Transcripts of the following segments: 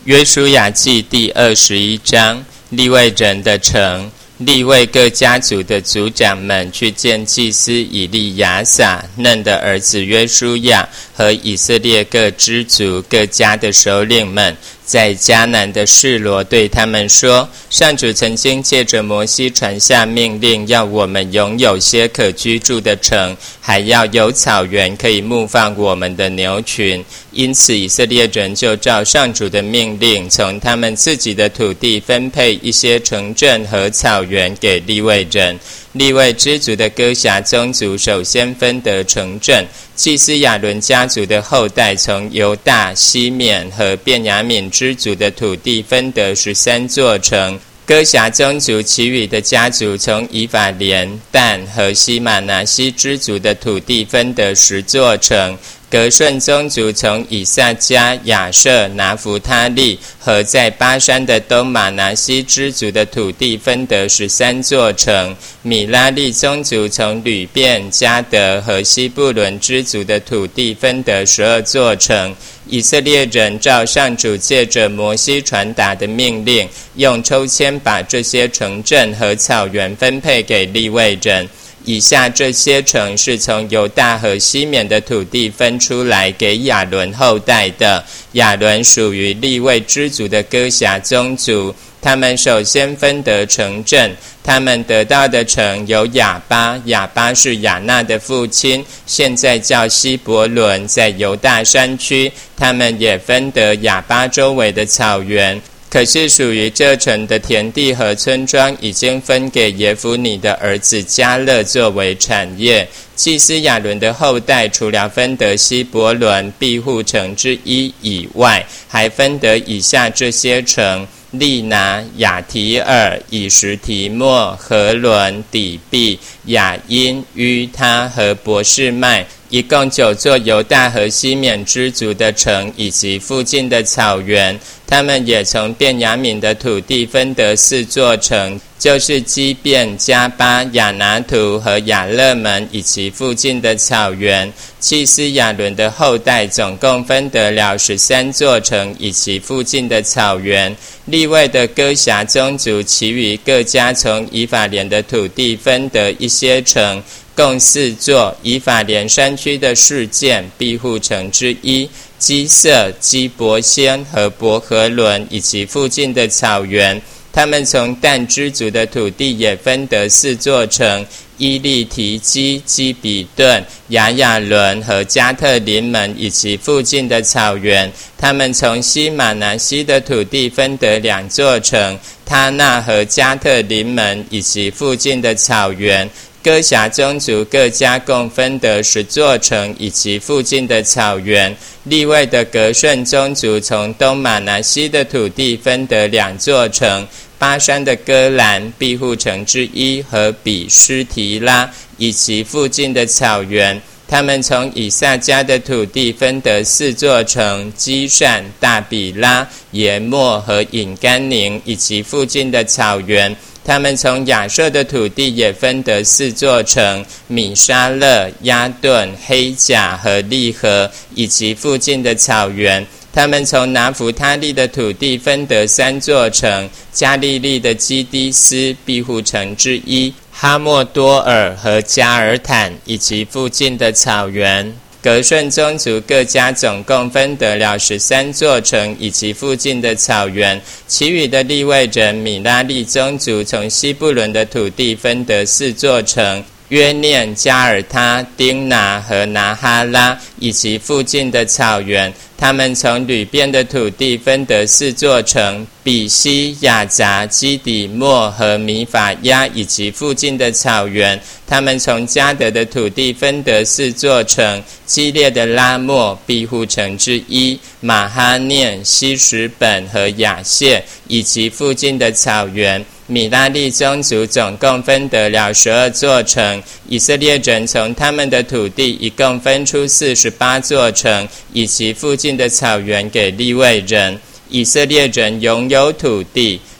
约书亚记第21章，利未人的城。利未各家族的族长们去见祭司以利亚撒、嫩的儿子约书亚和以色列各支族各家的首领们，在迦南的示罗对他们说：上主曾经借着摩西传下命令，要我们拥有些可居住的城，还要有草原可以牧放我们的牛群。因此以色列人就照上主的命令，从他们自己的土地分配一些城镇和草原给利未人。利未支族的哥辖宗族首先分得城镇，祭司亚伦家族的后代从犹大、西缅和便雅悯支族的土地分得13座城。哥辖宗族其余的家族从以法莲、但和西马拿西支族的土地分得10座城。革顺宗族从以萨迦、亚设、拿弗他利和在巴山的东马拿西支族的土地分得13座城。米拉利宗族从吕便、迦得和西布伦支族的土地分得12座城。以色列人照上主借着摩西传达的命令，用抽签把这些城镇和草原分配给利未人。以下这些城是从犹大和西缅的土地分出来给亚伦后代的。亚伦属于利未支族的哥辖宗族，他们首先分得城镇。他们得到的城有亚巴，亚巴是亚纳的父亲，现在叫希伯伦，在犹大山区。他们也分得亚巴周围的草原。可是属于这城的田地和村庄已经分给耶孚尼的儿子迦勒作为产业。祭司亚伦的后代除了分得希伯伦、庇护城之一以外，还分得以下这些城：利拿、亚提尔、以实提莫、何伦、底比、雅因、于他和伯示麦，一共9座犹大和西缅支族的城，以及附近的草原。他们也从便雅悯的土地分得4座城，就是基遍、加巴、亚拿图和亚勒门，以及附近的草原。祭司亚伦的后代总共分得了13座城，以及附近的草原。利未的哥辖宗族其余各家从以法莲的土地分得一些城，共4座：以法莲山区的示剑、庇护城之一；基色、基伯先和伯和伦，以及附近的草原。他们从但支族的土地也分得4座城：伊利提基、基比顿、亚亚伦和加特林门，以及附近的草原。他们从西马拿西的土地分得2座城：他纳和加特林门，以及附近的草原。哥辖宗族各家共分得10座城，以及附近的草原。利未的革顺宗族从东马拿西的土地分得2座城：巴山的哥兰、庇护城之一和比施提拉，以及附近的草原。他们从以萨迦的土地分得4座城：基善、大比拉、耶莫和隐甘宁，以及附近的草原。他们从亚设的土地也分得4座城：米沙勒、亚顿、黑甲和利河，以及附近的草原。他们从拿弗他利的土地分得3座城：加利利的基低斯、庇护城之一、哈莫多尔和加尔坦，以及附近的草原。革顺宗族各家总共分得了13座城，以及附近的草原。其余的利未人米拉利宗族从西布伦的土地分得4座城：约念、加尔他、丁拿和拿哈拉，以及附近的草原。他们从吕便的土地分得4座城：比西、亚杂、基底莫和米法亚，以及附近的草原。他们从迦得的土地分得4座城：基列的拉末、庇护城之一、马哈念、西什本和亚谢，以及附近的草原。米拉利宗族总共分得了12座城。以色列人从他们的土地一共分出48座城，以及附近的草原给利未人。以色列人拥有土地，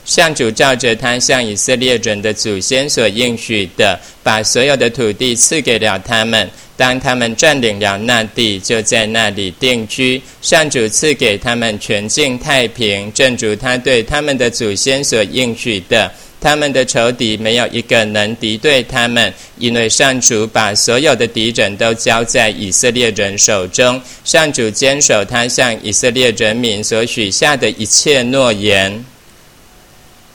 上主照着他向以色列人的祖先所应许的，把所有的土地赐给了他们。当他们占领了那地，就在那里定居。上主赐给他们全境太平，正如他对他们的祖先所应许的。他们的仇敌没有一个能敌对他们，因为上主把所有的敌人都交在以色列人手中。上主坚守他向以色列人民所许下的一切诺言。